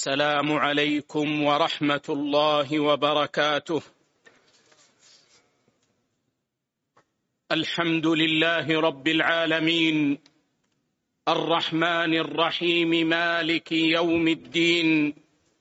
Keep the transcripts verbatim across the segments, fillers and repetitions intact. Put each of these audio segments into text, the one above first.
السلام عليكم ورحمة الله وبركاته. الحمد لله رب العالمين، الرحمن الرحيم، مالك يوم الدين،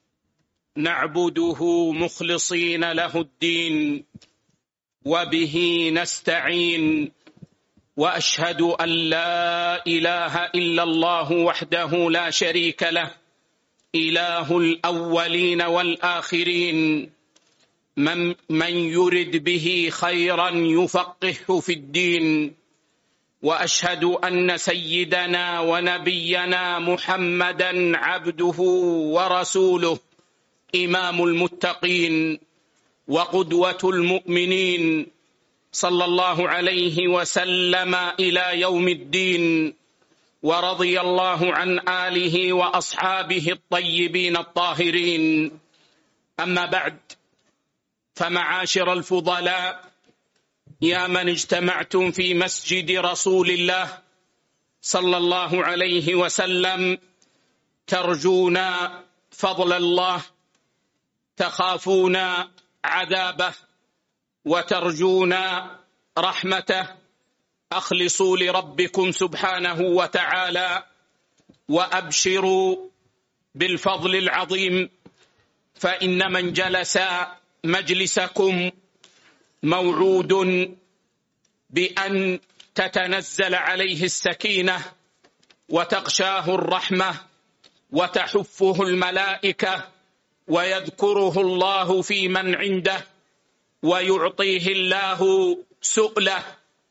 نعبده مخلصين له الدين، وبه نستعين، وأشهد أن لا إله إلا الله وحده لا شريك له، إله الأولين والآخرين، من, من يرد به خيرا يفقهه في الدين. وأشهد أن سيدنا ونبينا محمدا عبده ورسوله، إمام المتقين وقدوة المؤمنين، صلى الله عليه وسلم إلى يوم الدين، ورضي الله عن آله وأصحابه الطيبين الطاهرين. أما بعد، فمعاشر الفضلاء، يا من اجتمعتم في مسجد رسول الله صلى الله عليه وسلم ترجون فضل الله، تخافون عذابه، وترجون رحمته، أخلصوا لربكم سبحانه وتعالى، وأبشروا بالفضل العظيم، فإن من جلس مجلسكم موعود بأن تتنزل عليه السكينة، وتغشاه الرحمة، وتحفه الملائكة، ويذكره الله في من عنده، ويعطيه الله سؤله،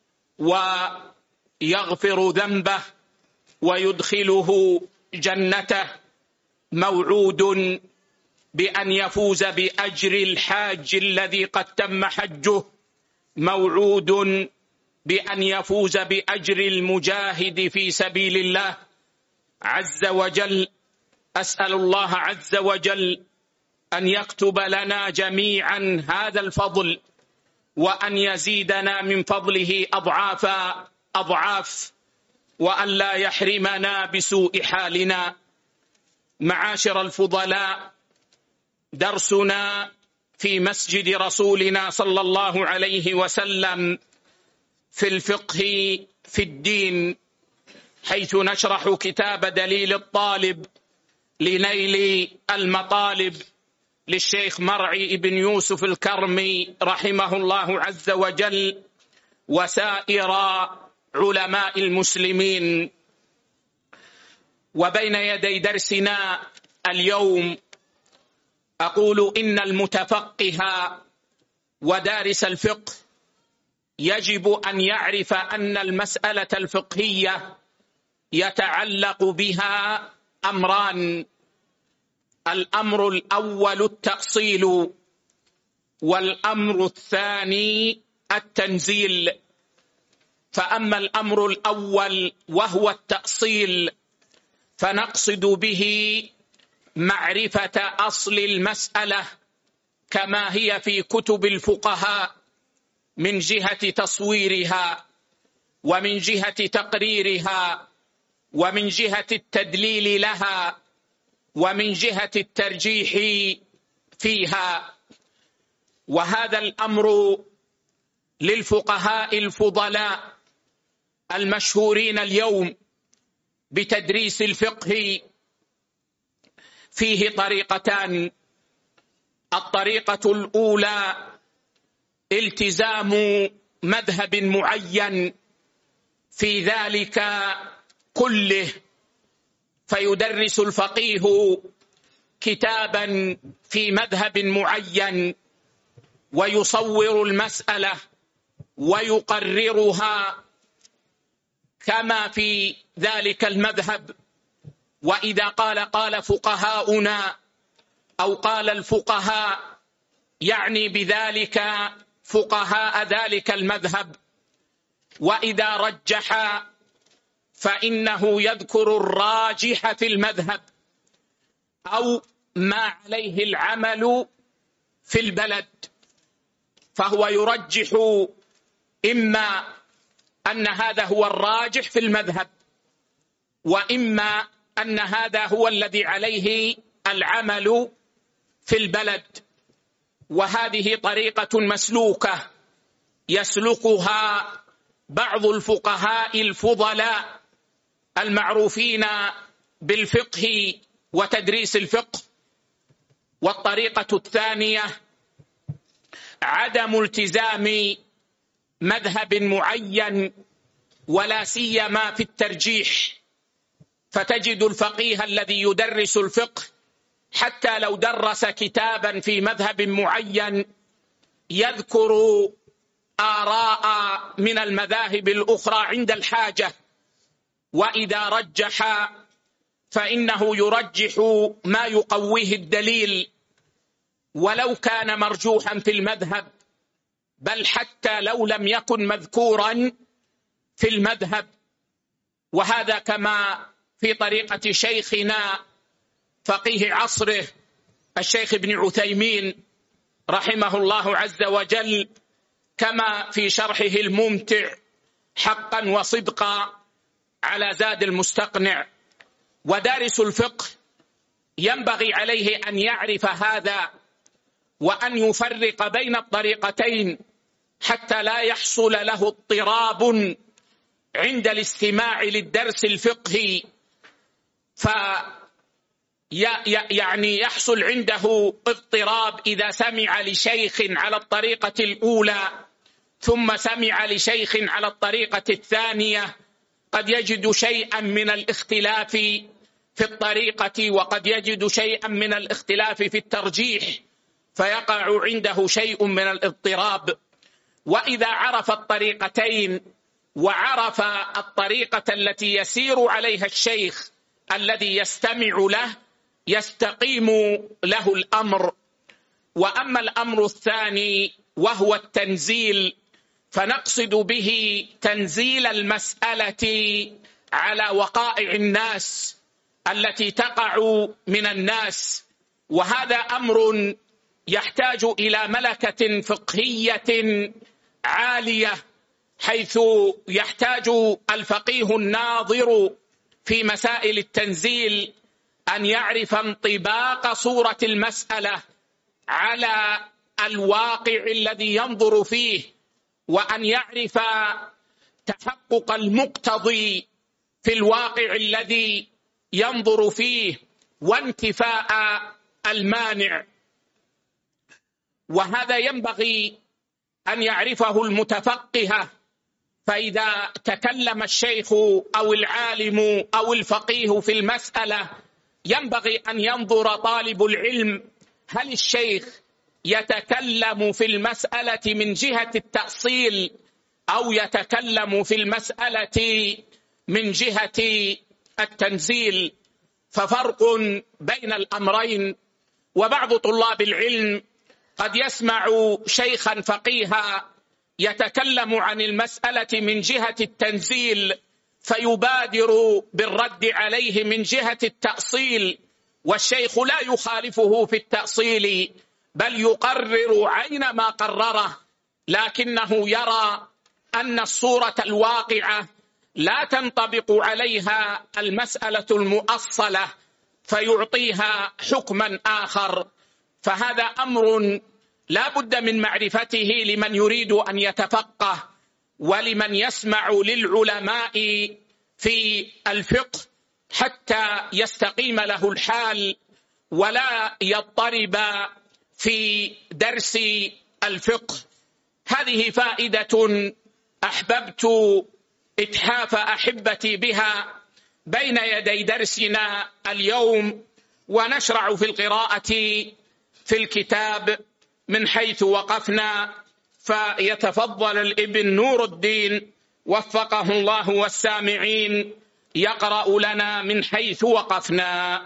ويغفر ذنبه، ويدخله جنته. موعود بأن يفوز بأجر الحاج الذي قد تم حجه، موعود بأن يفوز بأجر المجاهد في سبيل الله عز وجل. أسأل الله عز وجل أن يكتب لنا جميعا هذا الفضل، وأن يزيدنا من فضله أضعافا أضعاف، وأن لا يحرمنا بسوء حالنا. معاشر الفضلاء، درسنا في مسجد رسولنا صلى الله عليه وسلم في الفقه في الدين، حيث نشرح كتاب دليل الطالب لنيل المطالب للشيخ مرعي بن يوسف الكرمي رحمه الله عز وجل، وسائر علماء المسلمين. وبين يدي درسنا اليوم أقول إن المتفقه ودارس الفقه يجب أن يعرف أن المسألة الفقهية يتعلق بها أمران: الأمر الأول التأصيل، والأمر الثاني التنزيل. فأما الأمر الأول وهو التأصيل، فنقصد به معرفة أصل المسألة كما هي في كتب الفقهاء، من جهة تصويرها، ومن جهة تقريرها، ومن جهة التدليل لها، ومن جهة الترجيح فيها. وهذا الأمر للفقهاء الفضلاء المشهورين اليوم بتدريس الفقه فيه طريقتان: الطريقة الأولى التزام مذهب معين في ذلك كله، فيدرس الفقيه كتابا في مذهب معين، ويصور المسألة ويقررها كما في ذلك المذهب. وإذا قال قال فقهاؤنا أو قال الفقهاء، يعني بذلك فقهاء ذلك المذهب. وإذا رجح فإنه يذكر الراجح في المذهب أو ما عليه العمل في البلد، فهو يرجح إما أن هذا هو الراجح في المذهب، وإما أن هذا هو الذي عليه العمل في البلد، وهذه طريقة مسلوكة يسلكها بعض الفقهاء الفضلاء المعروفين بالفقه وتدريس الفقه. والطريقة الثانية عدم التزام مذهب معين، ولا سيما في الترجيح، فتجد الفقيه الذي يدرس الفقه حتى لو درس كتابا في مذهب معين يذكر آراء من المذاهب الأخرى عند الحاجة، وإذا رجح فإنه يرجح ما يقويه الدليل ولو كان مرجوحا في المذهب، بل حتى لو لم يكن مذكورا في المذهب. وهذا كما في طريقة شيخنا فقيه عصره الشيخ ابن عثيمين رحمه الله عز وجل، كما في شرحه الممتع حقا وصدقا على زاد المستقنع. ودارس الفقه ينبغي عليه أن يعرف هذا وأن يفرق بين الطريقتين حتى لا يحصل له اضطراب عند الاستماع للدرس الفقهي، ف يعني يحصل عنده اضطراب إذا سمع لشيخ على الطريقة الأولى ثم سمع لشيخ على الطريقة الثانية، قد يجد شيئا من الاختلاف في الطريقة وقد يجد شيئا من الاختلاف في الترجيح، فيقع عنده شيء من الاضطراب. وإذا عرف الطريقتين وعرف الطريقة التي يسير عليها الشيخ الذي يستمع له يستقيم له الأمر. وأما الأمر الثاني وهو التنزيل، فنقصد به تنزيل المسألة على وقائع الناس التي تقع من الناس، وهذا أمر يحتاج إلى ملكة فقهية عالية، حيث يحتاج الفقيه الناظر في مسائل التنزيل أن يعرف انطباق صورة المسألة على الواقع الذي ينظر فيه، وأن يعرف تحقق المقتضي في الواقع الذي ينظر فيه وانتفاء المانع. وهذا ينبغي أن يعرفه المتفقه، فإذا تكلم الشيخ أو العالم أو الفقيه في المسألة ينبغي أن ينظر طالب العلم هل الشيخ يتكلم في المسألة من جهة التأصيل أو يتكلم في المسألة من جهة التنزيل، ففرق بين الأمرين. وبعض طلاب العلم قد يسمع شيخا فقيها يتكلم عن المسألة من جهة التنزيل فيبادر بالرد عليه من جهة التأصيل، والشيخ لا يخالفه في التأصيل بل يقرر عين ما قرره، لكنه يرى أن الصورة الواقعة لا تنطبق عليها المسألة المؤصلة فيعطيها حكما آخر. فهذا أمر لا بد من معرفته لمن يريد أن يتفقه ولمن يسمع للعلماء في الفقه حتى يستقيم له الحال ولا يضطرب في درس الفقه. هذه فائدة أحببت إتحاف أحبتي بها بين يدي درسنا اليوم، ونشرع في القراءة في الكتاب من حيث وقفنا، فيتفضل الابن نور الدين وفقه الله والسامعين يقرأ لنا من حيث وقفنا.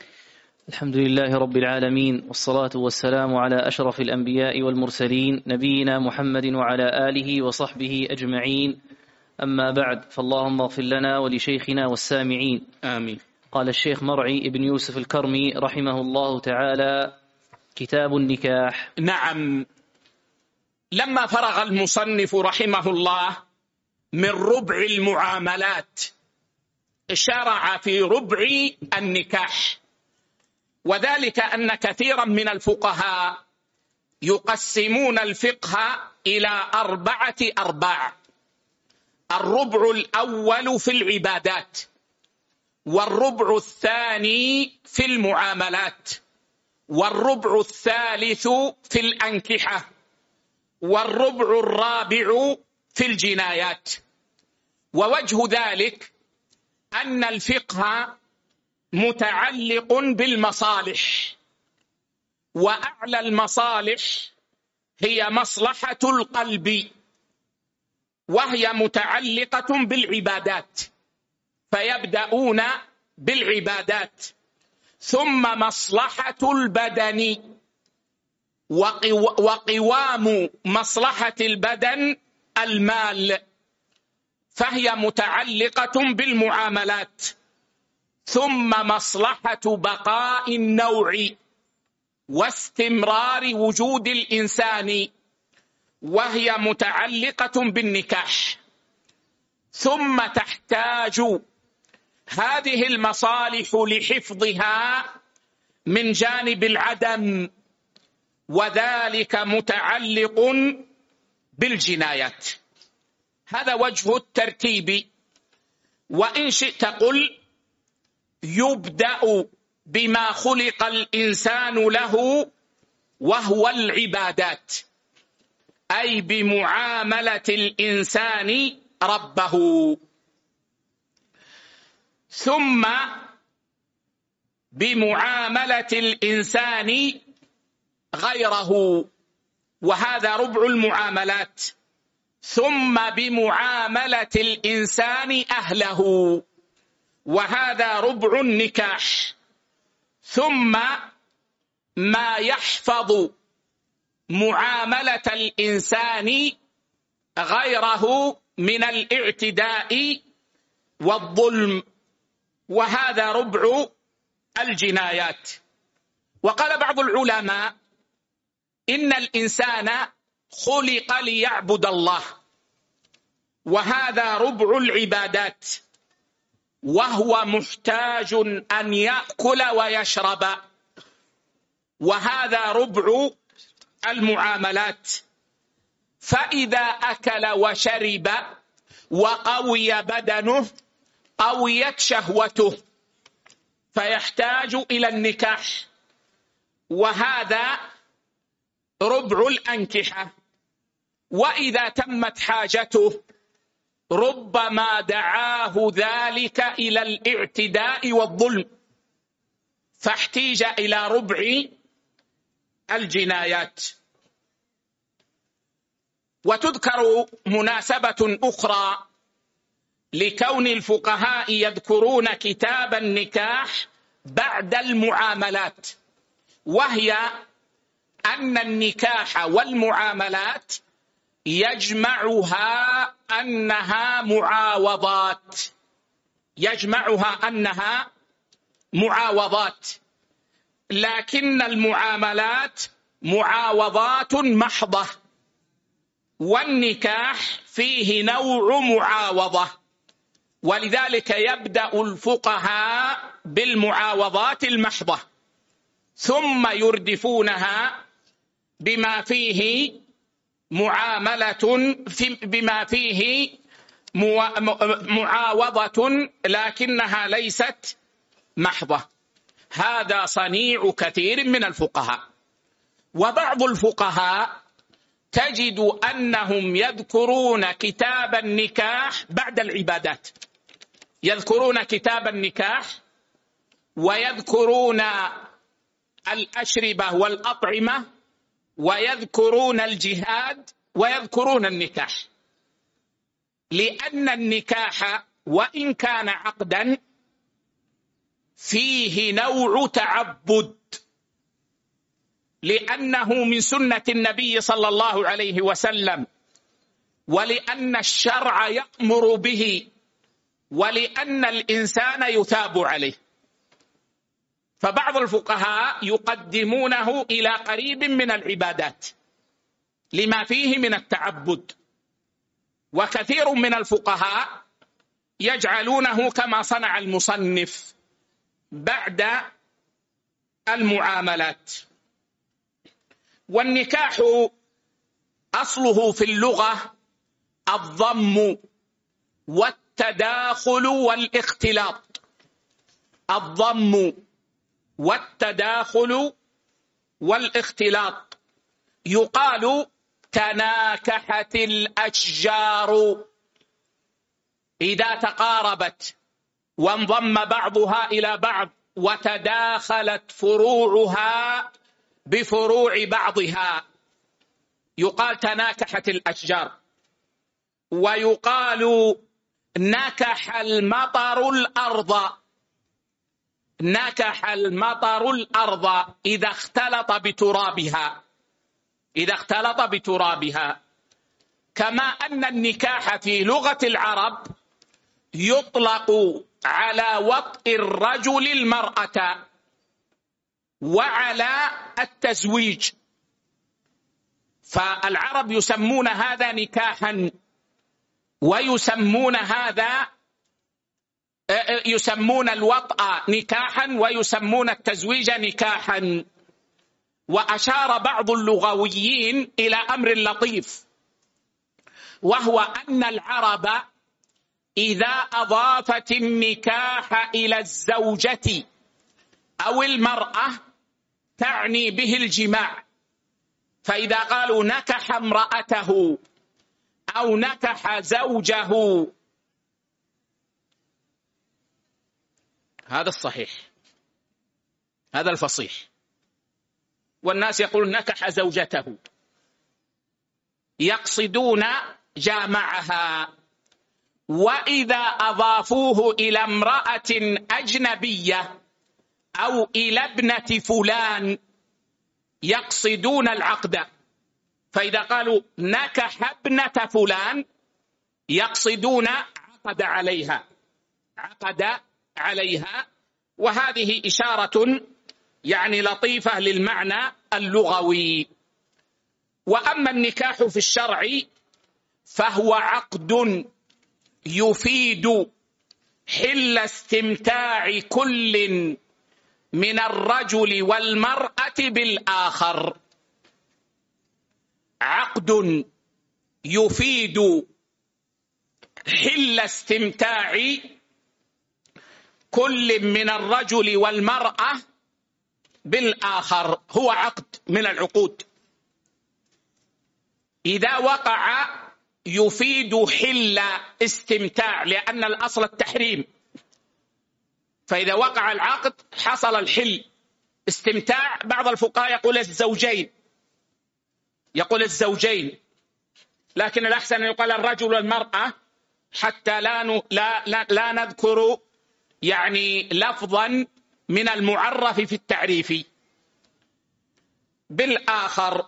الحمد لله رب العالمين، والصلاة والسلام على أشرف الأنبياء والمرسلين نبينا محمد وعلى آله وصحبه أجمعين، أما بعد، فاللهم اغفر لنا ولشيخنا والسامعين آمين. قال الشيخ مرعي ابن يوسف الكرمي رحمه الله تعالى: كتاب النكاح. نعم، لما فرغ المصنف رحمه الله من ربع المعاملات شرع في ربع النكاح، وذلك أن كثيرا من الفقهاء يقسمون الفقه إلى أربعة أرباع: الربع الأول في العبادات، والربع الثاني في المعاملات، والربع الثالث في الأنكحة، والربع الرابع في الجنايات. ووجه ذلك أن الفقه متعلق بالمصالح، وأعلى المصالح هي مصلحة القلب، وهي متعلقة بالعبادات، فيبدأون بالعبادات، ثم مصلحة البدن، وقوام مصلحة البدن المال، فهي متعلقة بالمعاملات، ثم مصلحة بقاء النوع واستمرار وجود الإنسان، وهي متعلقة بالنكاح. ثم تحتاج هذه المصالح لحفظها من جانب العدم، وذلك متعلق بالجنايات. هذا وجه الترتيب. وإن شئت قل يبدأ بما خلق الإنسان له وهو العبادات، أي بمعاملة الإنسان ربه، ثم بمعاملة الإنسان غيره، وهذا ربع المعاملات، ثم بمعاملة الإنسان أهله، وهذا ربع النكاح، ثم ما يحفظ معاملة الإنسان غيره من الاعتداء والظلم، وهذا ربع الجنايات. وقال بعض العلماء إن الإنسان خلق ليعبد الله، وهذا ربع العبادات، وهو محتاج أن يأكل ويشرب، وهذا ربع المعاملات. فإذا أكل وشرب وقوي بدنه قويت شهوته، فيحتاج إلى النكاح، وهذا ربع الأنكحة. وإذا تمت حاجته ربما دعاه ذلك إلى الاعتداء والظلم، فاحتيج إلى ربع الجنايات. وتذكر مناسبة أخرى لكون الفقهاء يذكرون كتاب النكاح بعد المعاملات، وهي أن النكاح والمعاملات يجمعها أنها معاوضات، يجمعها أنها معاوضات، لكن المعاملات معاوضات محضة، والنكاح فيه نوع معاوضة، ولذلك يبدأ الفقهاء بالمعاوضات المحضة، ثم يردفونها بما فيه معاملة في بما فيه معاوضة لكنها ليست محضة. هذا صنيع كثير من الفقهاء. وبعض الفقهاء تجد أنهم يذكرون كتاب النكاح بعد العبادات، يذكرون كتاب النكاح ويذكرون الأشربة والأطعمة ويذكرون الجهاد ويذكرون النكاح، لأن النكاح وإن كان عقدا فيه نوع تعبد، لأنه من سنة النبي صلى الله عليه وسلم، ولأن الشرع يأمر به، ولأن الإنسان يثاب عليه. فبعض الفقهاء يقدمونه إلى قريب من العبادات لما فيه من التعبد، وكثير من الفقهاء يجعلونه كما صنع المصنف بعد المعاملات. والنكاح أصله في اللغة الضم والتداخل والاختلاط، الضم والتداخل والاختلاط. يقال تناكحت الأشجار إذا تقاربت وانضم بعضها إلى بعض وتداخلت فروعها بفروع بعضها، يقال تناكحت الأشجار. ويقال نكح المطر الأرض، نكح المطر الأرض إذا اختلط بترابها، إذا اختلط بترابها. كما أن النكاح في لغة العرب يطلق على وطء الرجل المرأة وعلى التزويج، فالعرب يسمون هذا نكاحا ويسمون هذا يسمون الوطأ نكاحا ويسمون التزويج نكاحا. وأشار بعض اللغويين إلى أمر لطيف، وهو أن العرب إذا أضافت النكاح إلى الزوجة أو المرأة تعني به الجماع، فإذا قالوا نكح امرأته أو نكح زوجه هذا الصحيح، هذا الفصيح. والناس يقولون نكح زوجته، يقصدون جامعها. وإذا أضافوه إلى امرأة أجنبية أو إلى ابنة فلان يقصدون العقد، فإذا قالوا نكح ابنة فلان يقصدون عقد عليها، عقد عليها. وهذه إشارة يعني لطيفة للمعنى اللغوي. وأما النكاح في الشرع فهو عقد يفيد حل استمتاع كل من الرجل والمرأة بالآخر، عقد يفيد حل استمتاع كل من الرجل والمرأة بالآخر، هو عقد من العقود. إذا وقع يفيد حل استمتاع، لأن الأصل التحريم، فإذا وقع العقد حصل الحل استمتاع. بعض الفقهاء يقول الزوجين، يقول الزوجين، لكن الأحسن أن يقال الرجل والمرأة حتى لا لا لا, لا نذكر يعني لفظا من المعرف في التعريف بالآخر.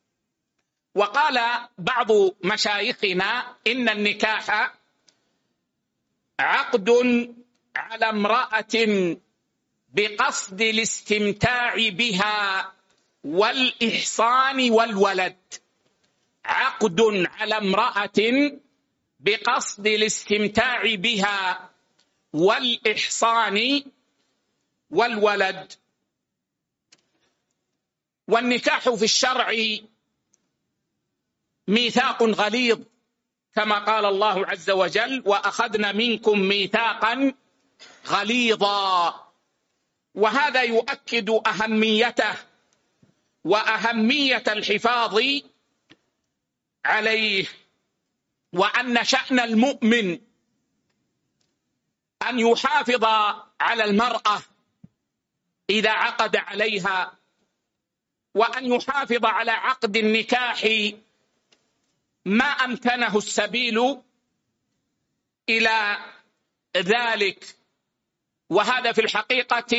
وقال بعض مشايخنا إن النكاح عقد على امرأة بقصد الاستمتاع بها والإحصان والولد، عقد على امرأة بقصد الاستمتاع بها والإحصان والولد. والنكاح في الشرع ميثاق غليظ، كما قال الله عز وجل وأخذنا منكم ميثاقا غليظا. وهذا يؤكد أهميته وأهمية الحفاظ عليه، وأن شأن المؤمن أن يحافظ على المرأة إذا عقد عليها، وأن يحافظ على عقد النكاح ما أمكنه السبيل إلى ذلك. وهذا في الحقيقة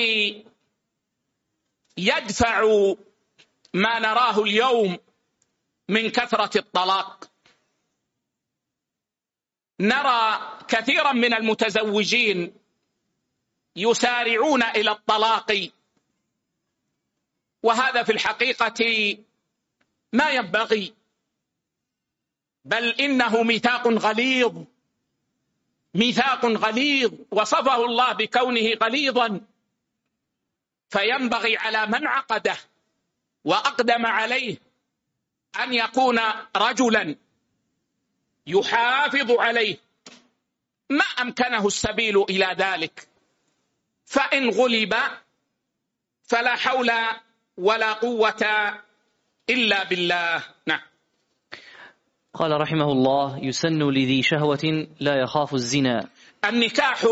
يدفع ما نراه اليوم من كثرة الطلاق. نرى كثيرا من المتزوجين يسارعون إلى الطلاق، وهذا في الحقيقة ما ينبغي، بل إنه ميثاق غليظ، ميثاق غليظ وصفه الله بكونه غليظا. فينبغي على من عقده وأقدم عليه أن يكون رجلا يحافظ عليه ما أمكنه السبيل إلى ذلك، فإن غلب فلا حول ولا قوة إلا بالله. نعم. قال رحمه الله: يسن لذي شهوة لا يخاف الزنا. النكاح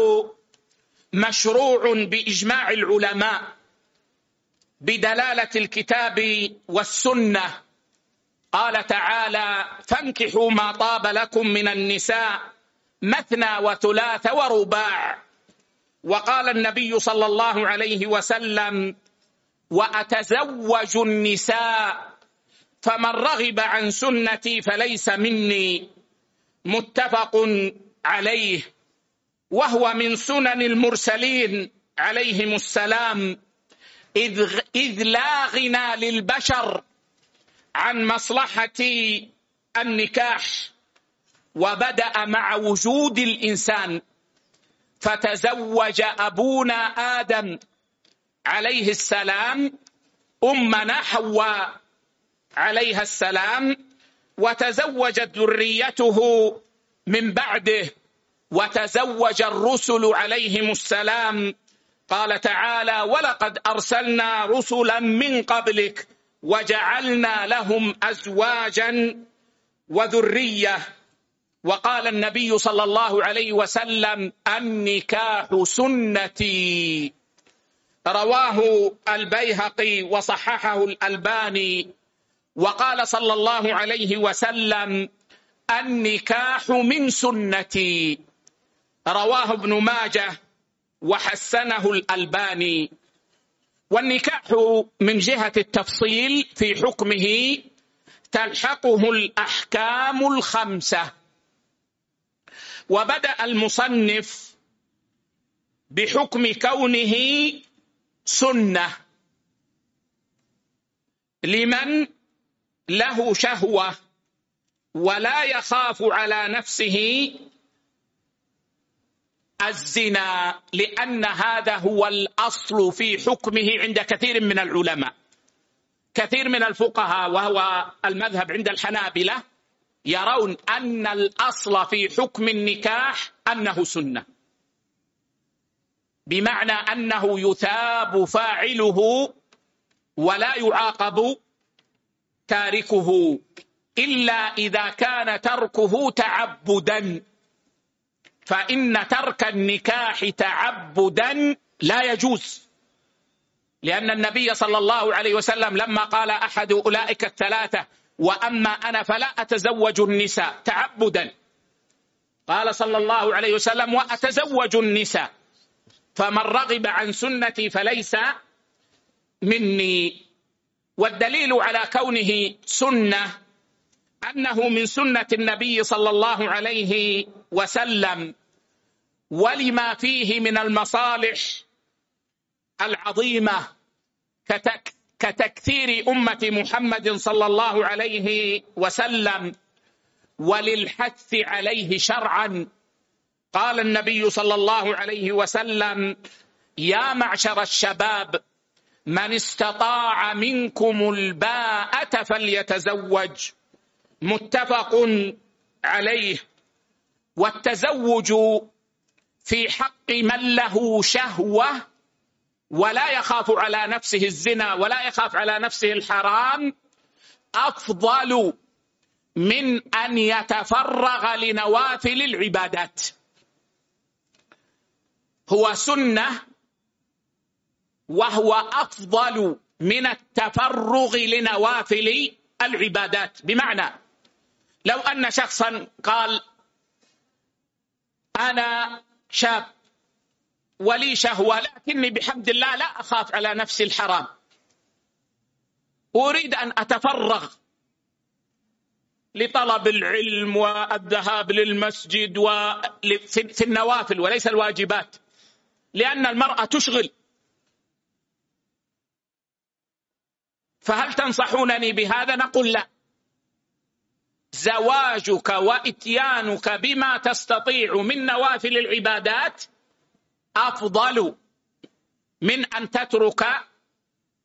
مشروع بإجماع العلماء بدلالة الكتاب والسنة. قال تعالى: فانكحوا ما طاب لكم من النساء مثنى وثلاث ورباع. وقال النبي صلى الله عليه وسلم: وأتزوج النساء فمن رغب عن سنتي فليس مني. متفق عليه، وهو من سنن المرسلين عليهم السلام، إذ, إذ لا غنى للبشر عن مصلحة النكاح، وبدأ مع وجود الإنسان، فتزوج أبونا آدم عليه السلام أمنا حواء عليها السلام، وتزوجت ذريته من بعده، وتزوج الرسل عليهم السلام. قال تعالى: ولقد أرسلنا رسلا من قبلك وجعلنا لهم أزواجا وذرية. وقال النبي صلى الله عليه وسلم: النكاح سنتي. رواه البيهقي وصححه الألباني. وقال صلى الله عليه وسلم: النكاح من سنتي. رواه ابن ماجه وحسنه الألباني. والنكاح من جهة التفصيل في حكمه تلحقه الأحكام الخمسة. وبدأ المصنف بحكم كونه سنة لمن له شهوة ولا يخاف على نفسه الزنا، لأن هذا هو الأصل في حكمه عند كثير من العلماء. كثير من الفقهاء وهو المذهب عند الحنابلة يرون أن الأصل في حكم النكاح أنه سنة، بمعنى أنه يثاب فاعله ولا يعاقب تاركه، إلا إذا كان تركه تعبدا، فإن ترك النكاح تعبدا لا يجوز، لأن النبي صلى الله عليه وسلم لما قال أحد أولئك الثلاثة: وأما أنا فلا أتزوج النساء تعبدا، قال صلى الله عليه وسلم: وأتزوج النساء فمن رغب عن سنتي فليس مني. والدليل على كونه سنة أنه من سنة النبي صلى الله عليه وسلم، ولما فيه من المصالح العظيمة كتك كتكثير أمة محمد صلى الله عليه وسلم، وللحث عليه شرعا. قال النبي صلى الله عليه وسلم: يا معشر الشباب من استطاع منكم الباءة فليتزوج. متفق عليه. والتزوج في حق من له شهوة ولا يخاف على نفسه الزنا ولا يخاف على نفسه الحرام أفضل من أن يتفرغ لنوافل العبادات. هو سنة وهو أفضل من التفرغ لنوافل العبادات. بمعنى لو أن شخصا قال: أنا شاب ولي شهوة لكني بحمد الله لا أخاف على نفسي الحرام، أريد أن أتفرغ لطلب العلم والذهاب للمسجد وفي النوافل وليس الواجبات، لأن المرأة تشغل، فهل تنصحونني بهذا؟ نقول لا، زواجك وإتيانك بما تستطيع من نوافل العبادات أفضل من أن تترك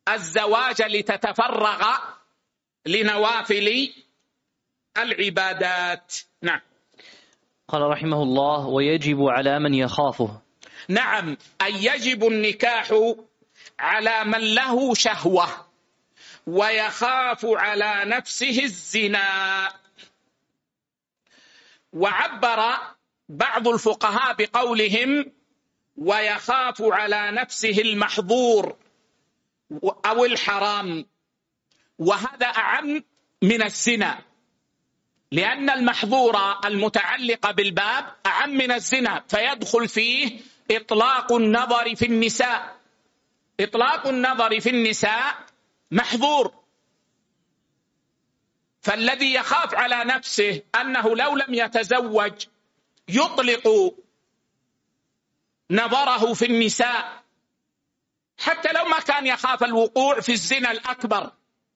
الزواج لتتفرغ لنوافل العبادات. نعم. قال رحمه الله: ويجب على من يخافه. نعم، أي يجب النكاح على من له شهوة ويخاف على نفسه الزنا. وعبر بعض الفقهاء بقولهم: ويخاف على نفسه المحظور أو الحرام، وهذا أعم من الزنا، لأن المحظور المتعلق بالباب أعم من الزنا، فيدخل فيه إطلاق النظر في النساء. إطلاق النظر في النساء محظور، فالذي يخاف على نفسه أنه لو لم يتزوج يطلق نظره في النساء، حتى لو ما كان يخاف الوقوع في الزنا الأكبر.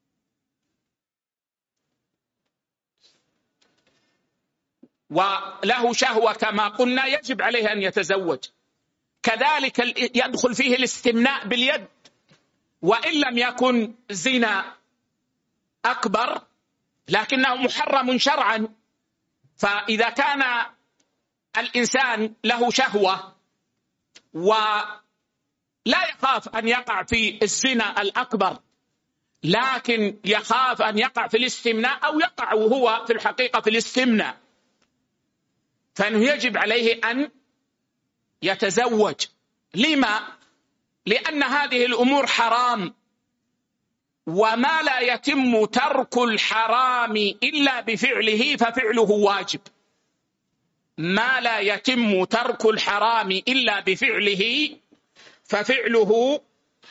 وله شهوة كما قلنا يجب عليه أن يتزوج. كذلك يدخل فيه الاستمناء باليد، وإن لم يكن زنا أكبر لكنه محرم شرعا. فإذا كان الإنسان له شهوة ولا يخاف أن يقع في الزنا الأكبر، لكن يخاف أن يقع في الاستمناء أو يقع وهو في الحقيقة في الاستمناء، فإنه يجب عليه أن يتزوج. لما؟ لأن هذه الأمور حرام، وما لا يتم ترك الحرام إلا بفعله ففعله واجب. ما لا يتم ترك الحرام إلا بفعله ففعله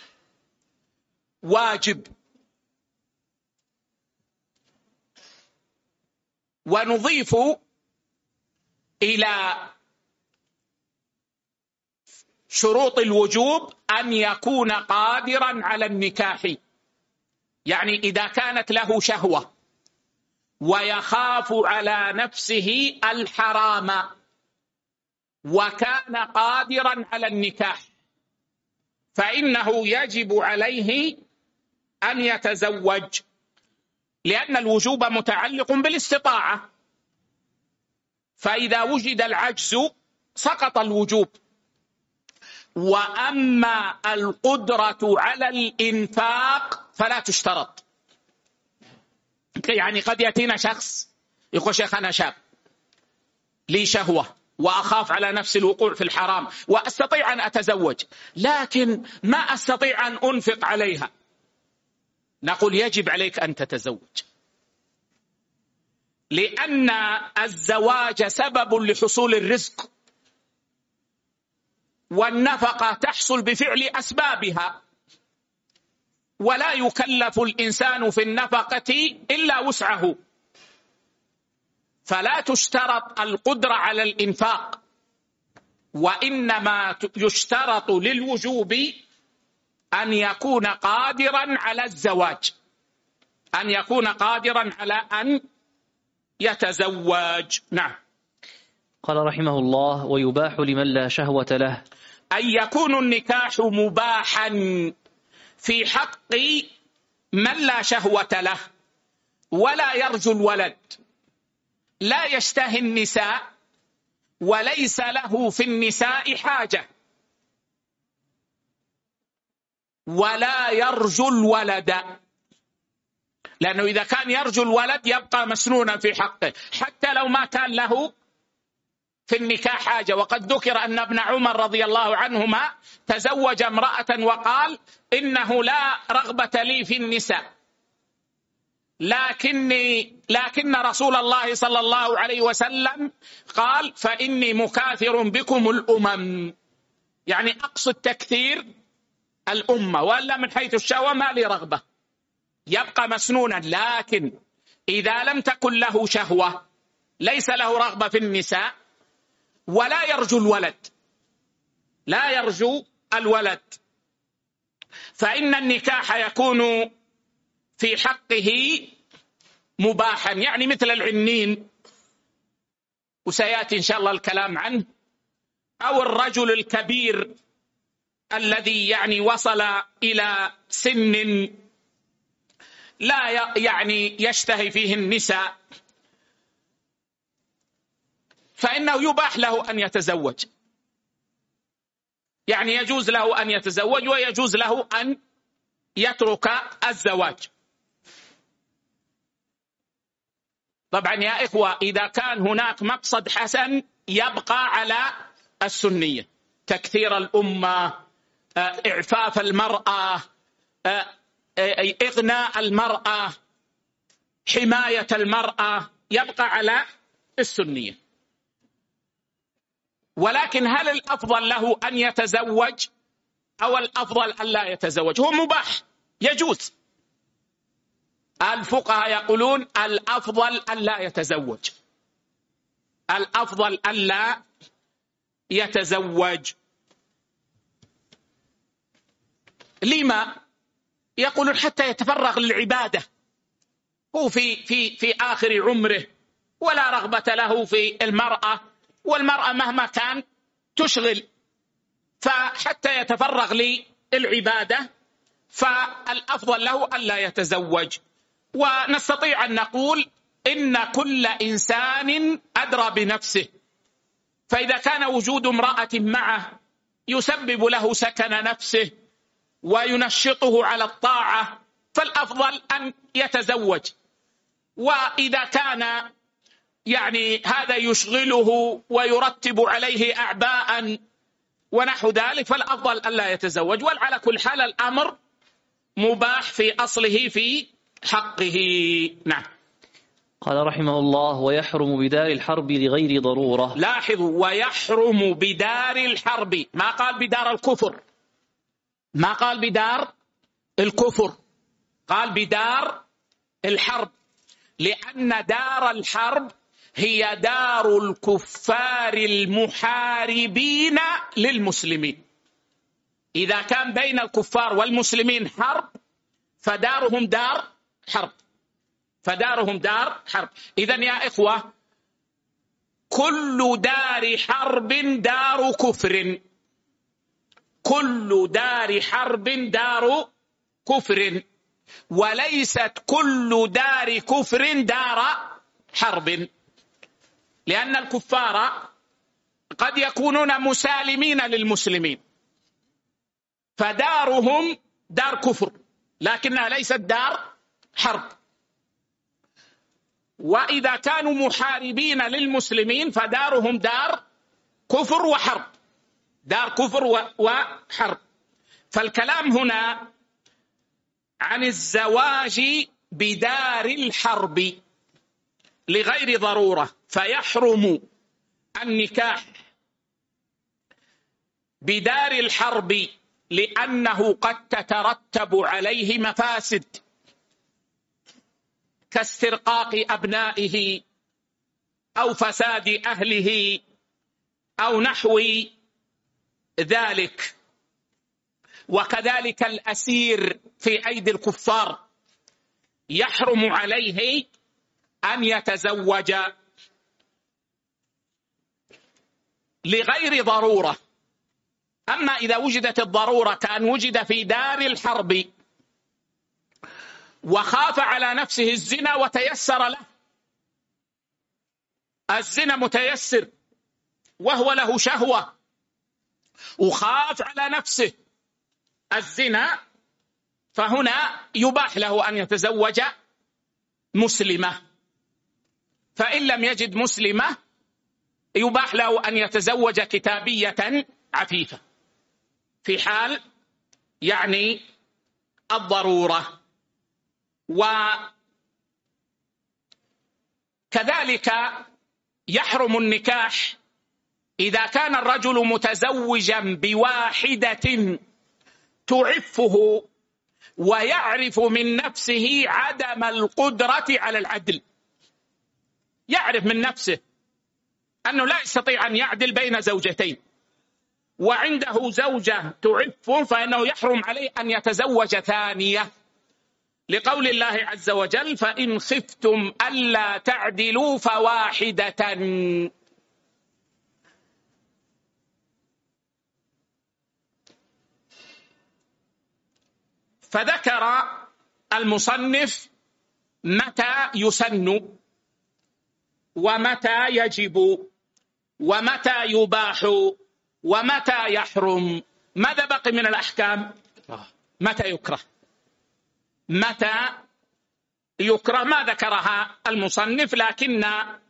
واجب. ونضيف إلى شروط الوجوب أن يكون قادرا على النكاح، يعني إذا كانت له شهوة ويخاف على نفسه الحرام وكان قادرا على النكاح فإنه يجب عليه أن يتزوج، لأن الوجوب متعلق بالاستطاعة، فإذا وجد العجز سقط الوجوب. وأما القدرة على الإنفاق فلا تشترط. يعني قد يأتينا شخص يقول: شيخ أنا شاب لي شهوة وأخاف على نفسي الوقوع في الحرام وأستطيع أن أتزوج، لكن ما أستطيع أن أنفق عليها. نقول: يجب عليك أن تتزوج، لأن الزواج سبب لحصول الرزق، والنفقة تحصل بفعل أسبابها، ولا يكلف الإنسان في النفقة إلا وسعه، فلا تشترط القدرة على الإنفاق، وإنما يشترط للوجوب أن يكون قادرا على الزواج، أن يكون قادرا على أن يتزوج. نعم. قال رحمه الله: ويباح لمن لا شهوة له. أن يكون النكاح مباحا في حق من لا شهوة له ولا يرجو الولد، لا يشتهي النساء وليس له في النساء حاجة، ولا يرجو الولد، لأنه إذا كان يرجو الولد يبقى مسنونا في حقه حتى لو ما كان له في النكاح حاجة. وقد ذكر أن ابن عمر رضي الله عنهما تزوج امرأة وقال: إنه لا رغبة لي في النساء، لكني لكن رسول الله صلى الله عليه وسلم قال: فإني مكاثر بكم الأمم، يعني أقصد تكثير الأمة، ولا من حيث الشهوة ما لي رغبة، يبقى مسنونا. لكن إذا لم تكن له شهوة، ليس له رغبة في النساء ولا يرجو الولد، لا يرجو الولد، فإن النكاح يكون في حقه مباحا، يعني مثل العنين، وسيأتي إن شاء الله الكلام عنه، أو الرجل الكبير الذي يعني وصل إلى سن لا يعني يشتهي فيه النساء، فإنه يباح له أن يتزوج، يعني يجوز له أن يتزوج ويجوز له أن يترك الزواج. طبعا يا إخوة، إذا كان هناك مقصد حسن يبقى على السنية: تكثير الأمة، إعفاف المرأة، إغناء المرأة، حماية المرأة، يبقى على السنية. ولكن هل الأفضل له أن يتزوج أو الأفضل أن لا يتزوج؟ هو مباح، يجوز. الفقهاء يقولون الأفضل أن لا يتزوج، الأفضل أن لا يتزوج. لما؟ يقولون حتى يتفرغ للعبادة، هو في في في آخر عمره ولا رغبة له في المرأة، والمرأة مهما كان تشغل، فحتى يتفرغ للعبادة فالأفضل له أن لا يتزوج. ونستطيع أن نقول إن كل إنسان أدرى بنفسه، فإذا كان وجود امرأة معه يسبب له سكن نفسه وينشطه على الطاعة فالأفضل أن يتزوج. وإذا كان يعني هذا يشغله ويرتب عليه أعباء ونحو ذلك فالأفضل أن لا يتزوج. وعلى كل حال الأمر مباح في أصله في حقه. نعم. قال رحمه الله: ويحرم بدار الحرب لغير ضرورة. لاحظوا: ويحرم بدار الحرب، ما قال بدار الكفر، ما قال بدار الكفر، قال بدار الحرب، لأن دار الحرب هي دار الكفار المحاربين للمسلمين. إذا كان بين الكفار والمسلمين حرب فدارهم دار حرب، فدارهم دار حرب. إذن يا إخوة، كل دار حرب دار كفر، كل دار حرب دار كفر، وليست كل دار كفر دار حرب، لأن الكفار قد يكونون مسالمين للمسلمين فدارهم دار كفر لكنها ليست دار حرب. وإذا كانوا محاربين للمسلمين فدارهم دار كفر وحرب، دار كفر وحرب. فالكلام هنا عن الزواج بدار الحرب لغير ضرورة، فيحرم النكاح بدار الحرب لأنه قد تترتب عليه مفاسد كاسترقاق أبنائه أو فساد أهله أو نحو ذلك. وكذلك الأسير في أيدي الكفار يحرم عليه أن يتزوج لغير ضرورة. أما إذا وجدت الضرورة كأن وجد في دار الحرب وخاف على نفسه الزنا وتيسر له، الزنا متيسر وهو له شهوة وخاف على نفسه الزنا، فهنا يباح له أن يتزوج مسلمة. فإن لم يجد مسلمة يباح له أن يتزوج كتابية عفيفة في حال يعني الضرورة. وكذلك يحرم النكاح إذا كان الرجل متزوجا بواحدة تعفه ويعرف من نفسه عدم القدرة على العدل، يعرف من نفسه أنه لا يستطيع أن يعدل بين زوجتين وعنده زوجة تعفه، فإنه يحرم عليه أن يتزوج ثانية، لقول الله عز وجل: فإن خفتم ألا تعدلوا فواحدة. فذكر المصنف متى يسن ومتى يجب ومتى يباح ومتى يحرم. ماذا بقي من الأحكام؟ متى يكره. متى يكره ما ذكرها المصنف، لكن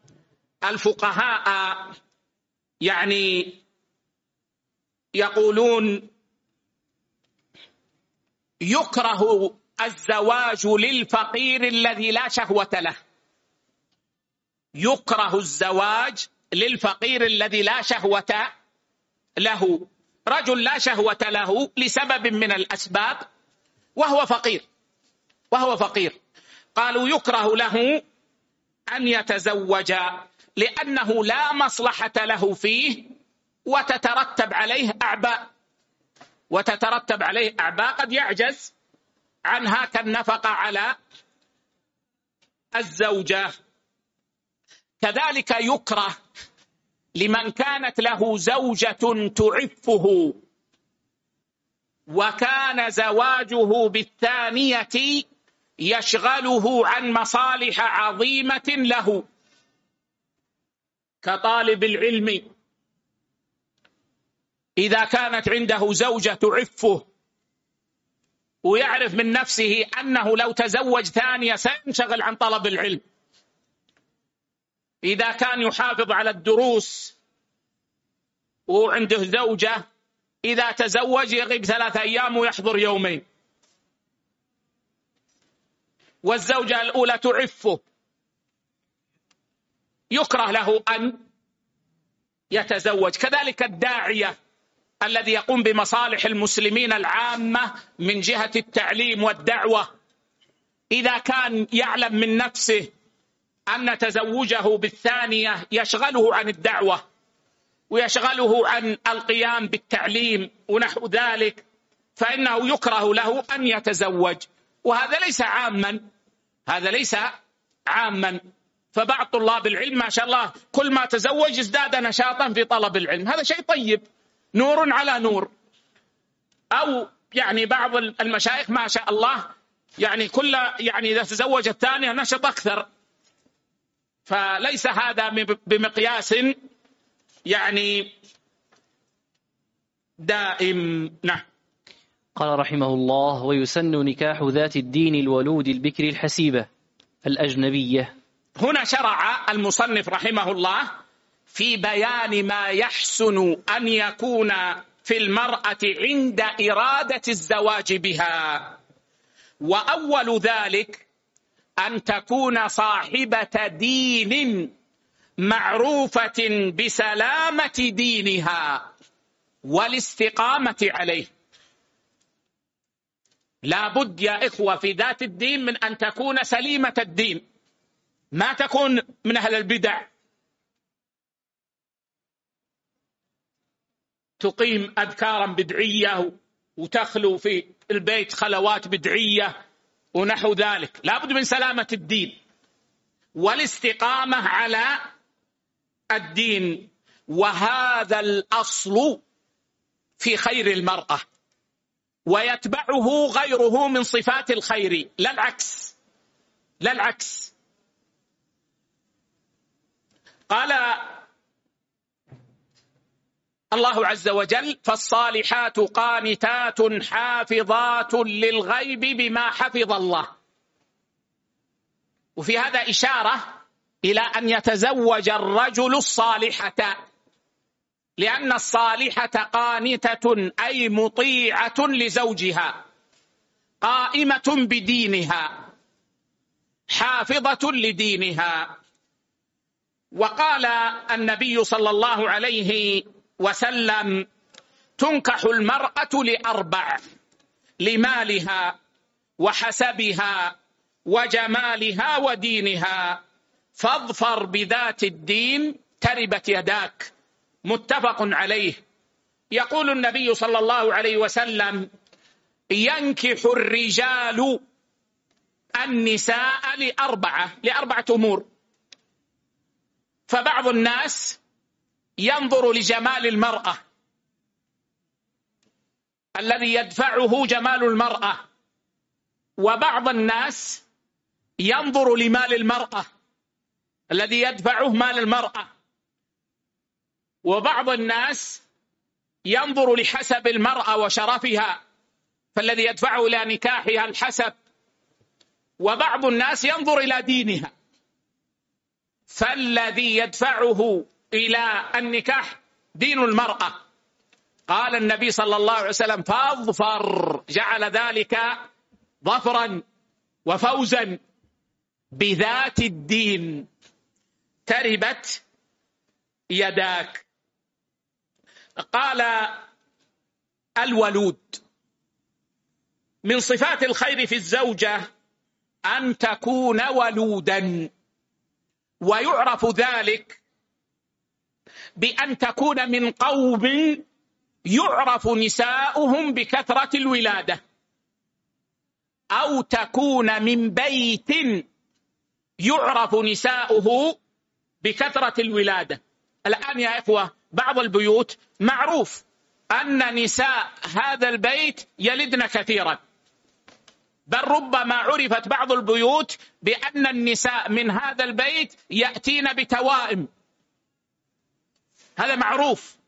الفقهاء يعني يقولون يكره الزواج للفقير الذي لا شهوة له. يكره الزواج للفقير الذي لا شهوة له. رجل لا شهوة له لسبب من الأسباب وهو فقير وهو فقير قالوا يكره له أن يتزوج لأنه لا مصلحة له فيه وتترتب عليه أعباء وتترتب عليه أعباء قد يعجز عنها كالنفقة على الزوجة. كذلك يكره لمن كانت له زوجة تعفه وكان زواجه بالثانية يشغله عن مصالح عظيمة له، كطالب العلم إذا كانت عنده زوجة تعفه ويعرف من نفسه أنه لو تزوج ثانية سينشغل عن طلب العلم. إذا كان يحافظ على الدروس وعنده زوجة إذا تزوج يغيب ثلاثة أيام ويحضر يومين، والزوجة الأولى تعفه، يكره له أن يتزوج. كذلك الداعية الذي يقوم بمصالح المسلمين العامة من جهة التعليم والدعوة، إذا كان يعلم من نفسه أن تزوجه بالثانية يشغله عن الدعوة ويشغله عن القيام بالتعليم ونحو ذلك فإنه يكره له أن يتزوج. وهذا ليس عاما، هذا ليس عاما. فبعض طلاب العلم ما شاء الله كل ما تزوج ازداد نشاطا في طلب العلم، هذا شيء طيب، نور على نور. أو يعني بعض المشايخ ما شاء الله يعني كل يعني إذا تزوج الثانية نشط أكثر، فليس هذا بمقياس يعني دائم. نعم. قال رحمه الله: ويسن نكاح ذات الدين الولود البكر الحسيبة الأجنبية. هنا شرع المصنف رحمه الله في بيان ما يحسن أن يكون في المرأة عند إرادة الزواج بها، وأول ذلك أن تكون صاحبة دين معروفة بسلامة دينها والاستقامة عليه. لا بد يا إخوة في ذات الدين من أن تكون سليمة الدين، ما تكون من أهل البدع تقيم أذكارا بدعية وتخلو في البيت خلوات بدعية ونحو ذلك. لا بد من سلامة الدين والاستقامة على الدين، وهذا الأصل في خير المرأة، ويتبعه غيره من صفات الخير، لا العكس، لا العكس. قال الله عز وجل: فالصالحات قانتات حافظات للغيب بما حفظ الله. وفي هذا إشارة إلى أن يتزوج الرجل الصالحة، لأن الصالحة قانتة أي مطيعة لزوجها، قائمة بدينها، حافظة لدينها. وقال النبي صلى الله عليه وسلم: تنكح المرأة لأربع: لمالها وحسبها وجمالها ودينها، فاظفر بذات الدين تربت يداك. متفق عليه. يقول النبي صلى الله عليه وسلم: ينكح الرجال النساء لأربعة لأربعة أمور. فبعض الناس ينظر لجمال المرأة الذي يدفعه جمال المرأة وبعض الناس ينظر لمال المرأة الذي يدفعه مال المرأة، وبعض الناس ينظر لحسب المرأة وشرفها فالذي يدفعه إلى نكاحها الحسب، وبعض الناس ينظر إلى دينها فالذي يدفعه إلى النكاح دين المرأة. قال النبي صلى الله عليه وسلم فاظفر، جعل ذلك ظفرا وفوزا بذات الدين تربت يداك. قال الولود من صفات الخير في الزوجة أن تكون ولودا، ويعرف ذلك بأن تكون من قوم يعرف نساؤهم بكثرة الولادة، أو تكون من بيت يعرف نساؤه بكثرة الولادة. الآن يا إخوة بعض البيوت معروف أن نساء هذا البيت يلدن كثيرا، بل ربما عرفت بعض البيوت بأن النساء من هذا البيت يأتين بتوائم، هذا معروف،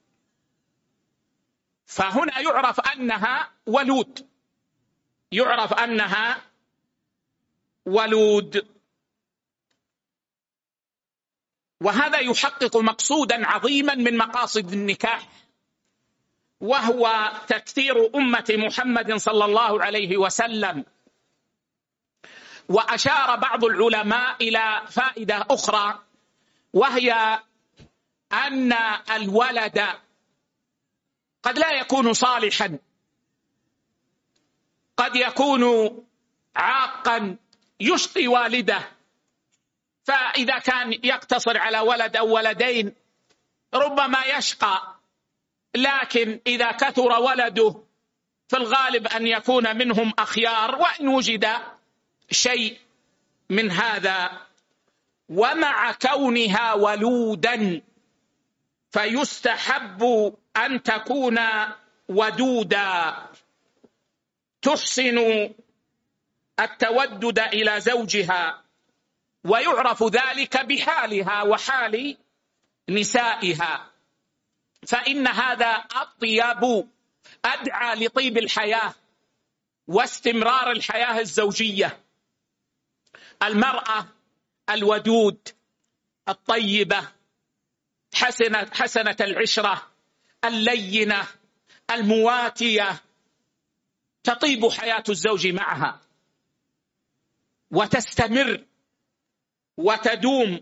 فهنا يعرف أنها ولود، يعرف أنها ولود. وهذا يحقق مقصودا عظيما من مقاصد النكاح، وهو تكثير أمة محمد صلى الله عليه وسلم. وأشار بعض العلماء إلى فائدة أخرى، وهي أن الولد قد لا يكون صالحا، قد يكون عاقا يشقي والده، فإذا كان يقتصر على ولد أو ولدين ربما يشقى، لكن إذا كثر ولده في الغالب أن يكون منهم أخيار، وإن وجد شيء من هذا. ومع كونها ولودا فيستحب أن تكون ودودا، تحسن التودد إلى زوجها، ويعرف ذلك بحالها وحال نسائها، فإن هذا أطيب، أدعى لطيب الحياة واستمرار الحياة الزوجية. المرأة الودود الطيبة حسنة, حسنة العشرة اللينة المواتية تطيب حياة الزوج معها وتستمر وتدوم.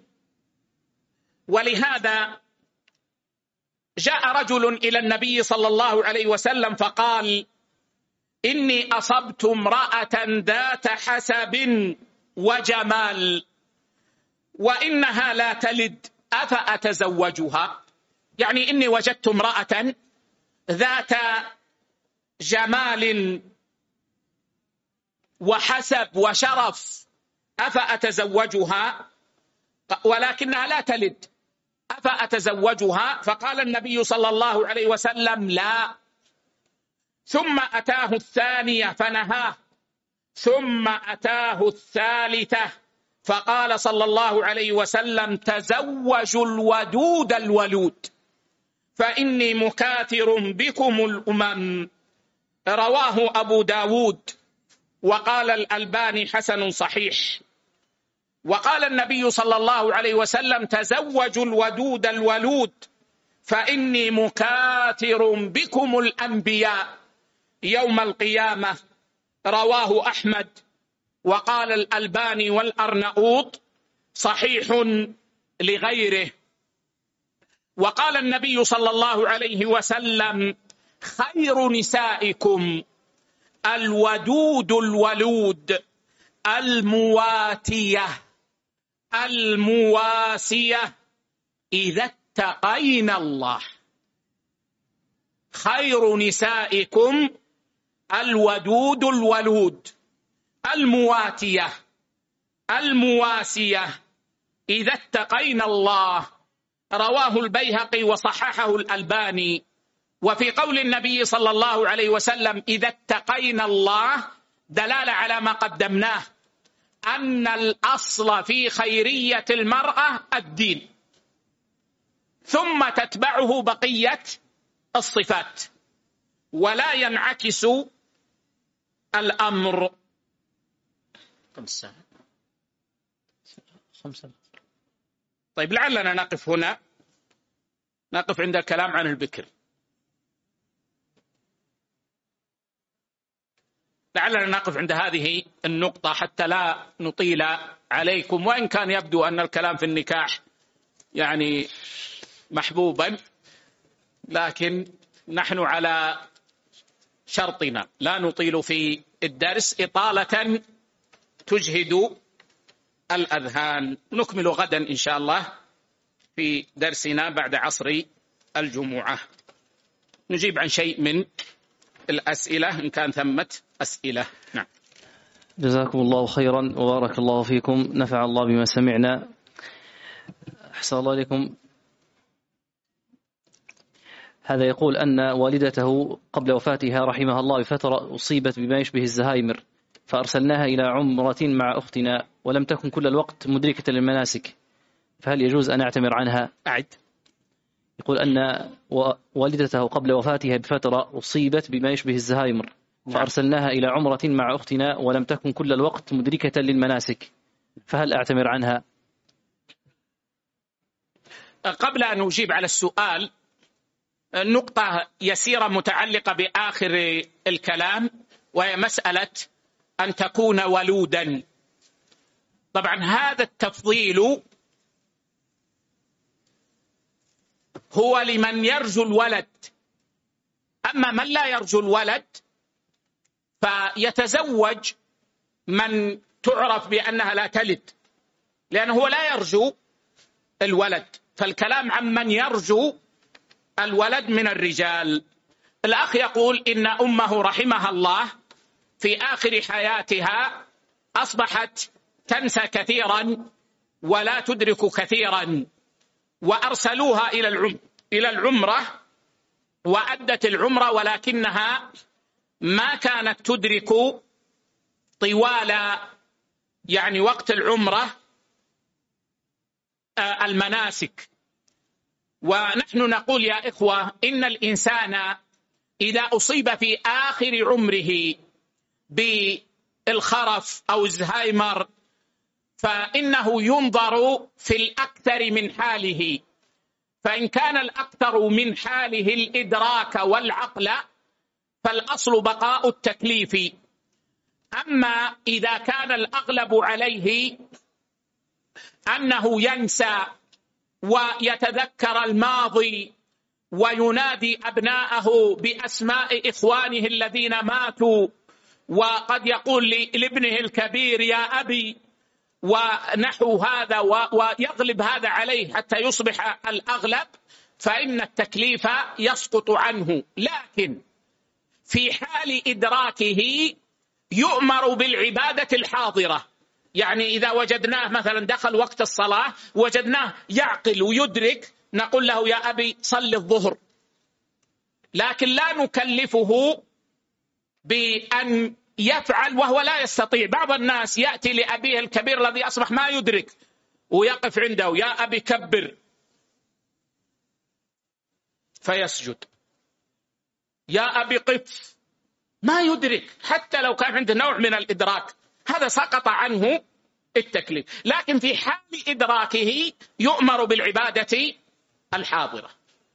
ولهذا جاء رجل إلى النبي صلى الله عليه وسلم فقال: إني أصبت امرأة ذات حسب وجمال وإنها لا تلد أفأتزوجها؟ يعني إني وجدت امرأة ذات جمال وحسب وشرف أفأتزوجها ولكنها لا تلد، أفأتزوجها؟ فقال النبي صلى الله عليه وسلم: لا. ثم أتاه الثانية فنهاه، ثم أتاه الثالثة فقال صلى الله عليه وسلم: تزوجوا الودود الولود فإني مكاثر بكم الأمم. رواه أبو داود، وقال الألباني حسن صحيح. وقال النبي صلى الله عليه وسلم: تزوجوا الودود الولود فإني مكاثر بكم الأنبياء يوم القيامة. رواه أحمد، وقال الألباني والأرنؤوط صحيح لغيره. وقال النبي صلى الله عليه وسلم: خير نسائكم الودود الولود المواتية المواسية إذا اتقين الله. خير نسائكم الودود الولود المواتية المواسية إذا اتقين الله. رواه البيهقي وصححه الألباني. وفي قول النبي صلى الله عليه وسلم: إذا اتقين الله، دلالة على ما قدمناه أن الأصل في خيرية المرأة الدين، ثم تتبعه بقية الصفات، ولا ينعكس الأمر. خمسة. طيب لعلنا نقف هنا، نقف عند الكلام عن البكر. لعلنا نقف عند هذه النقطة حتى لا نطيل عليكم، وإن كان يبدو أن الكلام في النكاح يعني محبوبا، لكن نحن على شرطنا لا نطيل في الدرس إطالة تجهد الأذهان. نكمل غدا إن شاء الله في درسنا بعد عصر الجمعة، نجيب عن شيء من الأسئلة إن كان ثمة أسئلة. نعم. جزاكم الله خيرا وبارك الله فيكم، نفع الله بما سمعنا. أحسن الله إليكم. هذا يقول أن والدته قبل وفاتها رحمها الله بفترة أصيبت بما يشبه الزهايمر، فأرسلناها إلى عمرة مع أختنا ولم تكن كل الوقت مدركة للمناسك، فهل يجوز أن أعتمر عنها؟ أعد. يقول أن والدته قبل وفاتها بفترة أصيبت بما يشبه الزهايمر، فأرسلناها إلى عمرة مع أختنا ولم تكن كل الوقت مدركة للمناسك، فهل أعتمر عنها؟ قبل أن أجيب على السؤال، نقطة يسيرة متعلقة بآخر الكلام، وهي مسألة أن تكون ولودا. طبعا هذا التفضيل هو لمن يرجو الولد، أما من لا يرجو الولد فيتزوج من تعرف بأنها لا تلد، لأنه هو لا يرجو الولد، فالكلام عن من يرجو الولد من الرجال. الأخ يقول إن أمه رحمها الله في آخر حياتها أصبحت تنسى كثيرا ولا تدرك كثيرا، وأرسلوها إلى العمرة إلى العمرة وأدت العمرة، ولكنها ما كانت تدرك طوال يعني وقت العمرة المناسك. ونحن نقول يا إخوة إن الإنسان إذا أصيب في آخر عمره بالخرف أو الزهايمر فإنه ينظر في الأكثر من حاله، فإن كان الأكثر من حاله الإدراك والعقل فالأصل بقاء التكليف. أما إذا كان الأغلب عليه أنه ينسى ويتذكر الماضي وينادي أبناءه بأسماء إخوانه الذين ماتوا، وقد يقول لابنه الكبير يا أبي ونحو هذا، ويغلب هذا عليه حتى يصبح الأغلب، فإن التكليف يسقط عنه. لكن في حال إدراكه يؤمر بالعبادة الحاضرة، يعني إذا وجدناه مثلا دخل وقت الصلاة وجدناه يعقل ويدرك نقول له يا أبي صل الظهر، لكن لا نكلفه بأن يفعل وهو لا يستطيع. بعض الناس يأتي لأبيه الكبير الذي أصبح ما يدرك ويقف عنده يا أبي كبر فيسجد، يا أبي قف، ما يدرك حتى لو كان عنده نوع من الإدراك، هذا سقط عنه التكليف. لكن في حال إدراكه يؤمر بالعبادة الحاضرة.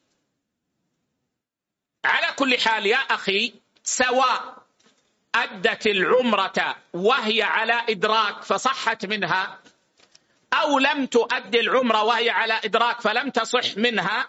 على كل حال يا أخي، سواء أدت العمرة وهي على إدراك فصحت منها، أو لم تؤدي العمرة وهي على إدراك فلم تصح منها،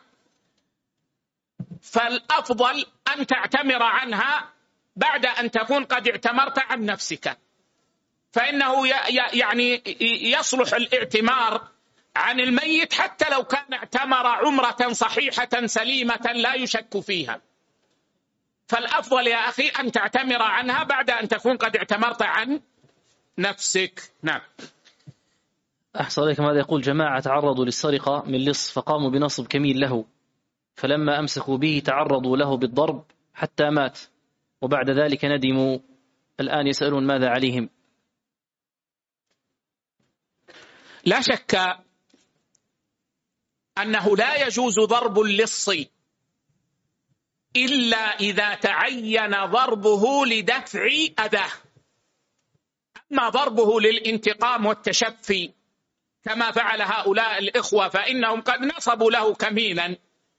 فالأفضل أن تعتمر عنها بعد أن تكون قد اعتمرت عن نفسك، فإنه يعني يصلح الاعتمار عن الميت حتى لو كان اعتمر عمرة صحيحة سليمة لا يشك فيها. فالأفضل يا أخي أن تعتمر عنها بعد أن تكون قد اعتمرت عن نفسك. نعم. أحسن عليكم. هذا يقول جماعة تعرضوا للسرقة من لص فقاموا بنصب كمين له، فلما أمسكوا به تعرضوا له بالضرب حتى مات، وبعد ذلك ندموا، الآن يسألون ماذا عليهم؟ لا شك أنه لا يجوز ضرب اللص إلا إذا تعين ضربه لدفع أذاه. أما ضربه للانتقام والتشفي كما فعل هؤلاء الإخوة فإنهم قد نصبوا له كمينا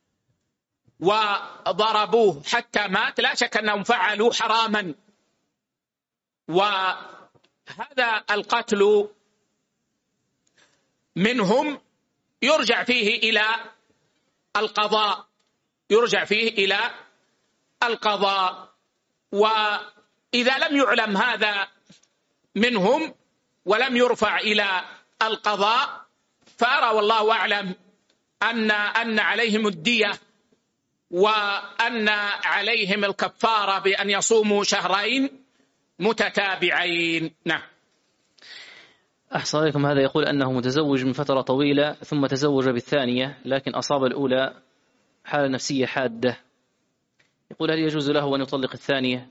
وضربوه حتى مات، لا شك أنهم فعلوا حراما، وهذا القتل منهم يرجع فيه إلى القضاء يرجع فيه إلى القضاء وإذا لم يعلم هذا منهم ولم يرفع إلى القضاء فأرى والله أعلم أن أن عليهم الدية وأن عليهم الكفارة بأن يصوموا شهرين متتابعين. نعم. أحسن عليكم. هذا يقول أنه متزوج من فترة طويلة ثم تزوج بالثانية لكن أصاب الأولى حالة نفسية حادة، يقول هل يجوز له أن يطلق الثانية؟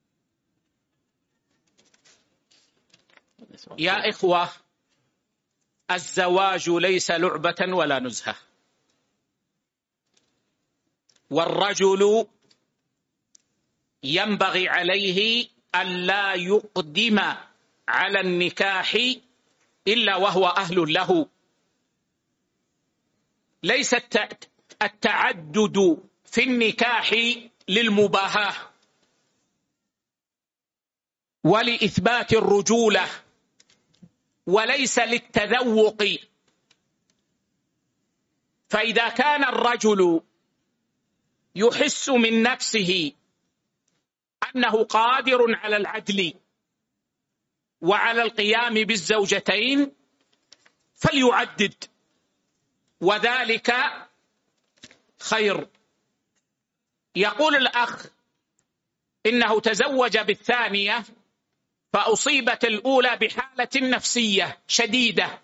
يا إخوة، الزواج ليس لعبة ولا نزهة، والرجل ينبغي عليه ألا يقدم على النكاح إلا وهو أهل له. ليس التعدد في النكاح للمباهاة ولإثبات الرجولة وليس للتذوق. فإذا كان الرجل يحس من نفسه أنه قادر على العدل وعلى القيام بالزوجتين فليعدد، وذلك خير. يقول الأخ إنه تزوج بالثانية فأصيبت الأولى بحالة نفسية شديدة.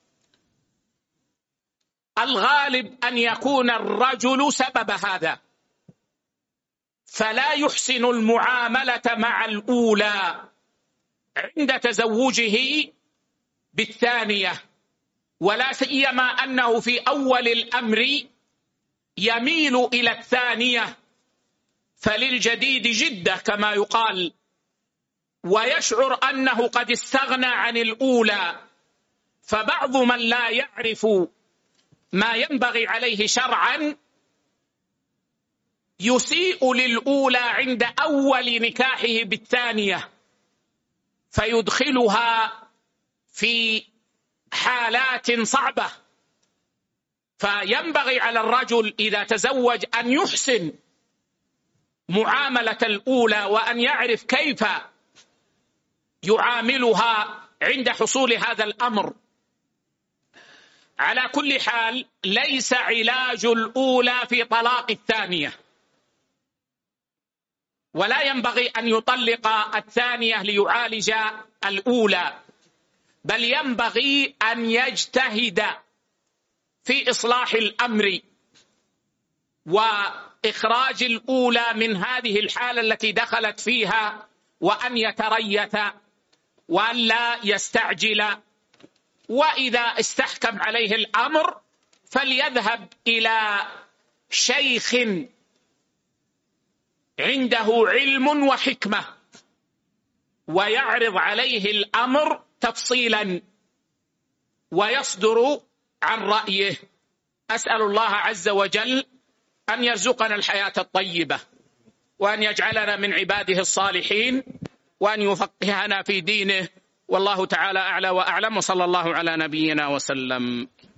الغالب أن يكون الرجل سبب هذا، فلا يحسن المعاملة مع الأولى عند تزوجه بالثانية، ولا سيما أنه في أول الأمر يميل إلى الثانية، فللجديد جدة كما يقال، ويشعر أنه قد استغنى عن الأولى. فبعض من لا يعرف ما ينبغي عليه شرعا يسيء للأولى عند أول نكاحه بالثانية فيدخلها في حالات صعبة. فينبغي على الرجل إذا تزوج أن يحسن معاملة الأولى وأن يعرف كيف يعاملها عند حصول هذا الأمر. على كل حال ليس علاج الأولى في طلاق الثانية، ولا ينبغي أن يطلق الثانية ليعالج الأولى، بل ينبغي أن يجتهد في إصلاح الأمر وإخراج الأولى من هذه الحالة التي دخلت فيها، وأن يتريث وأن لا يستعجل. وإذا استحكم عليه الأمر فليذهب إلى شيخ عنده علم وحكمة ويعرض عليه الأمر تفصيلا ويصدر عن رأيه. أسأل الله عز وجل أن يرزقنا الحياة الطيبة وأن يجعلنا من عباده الصالحين وأن يفقهنا في دينه، والله تعالى أعلى وأعلم، وصلى الله على نبينا وسلم.